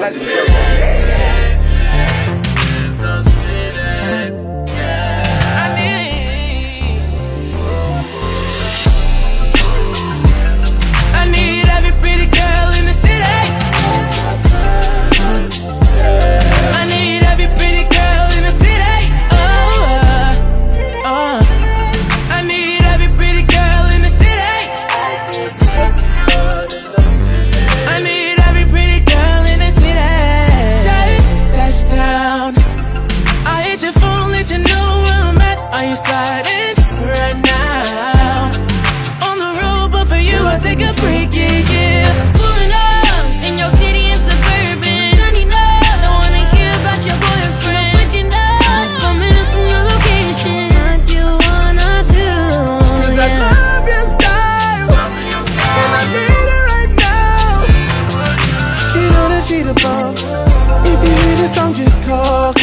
Let's go. Are you sliding right now? On the road, but for you I take a break, yeah, yeah. Pulling up in your city and suburban. Turning up, don't wanna hear about your boyfriend. Switching up, 4 minutes from your location. What you wanna do? Cause I love your style, and I need it right now. She know that she the bomb. If you hear the song, just call.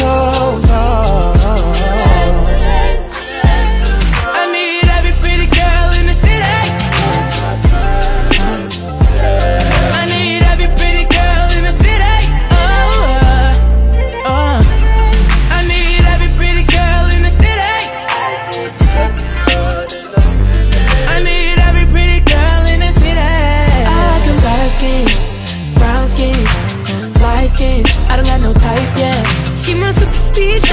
I don't got no type, yeah. She my super speed.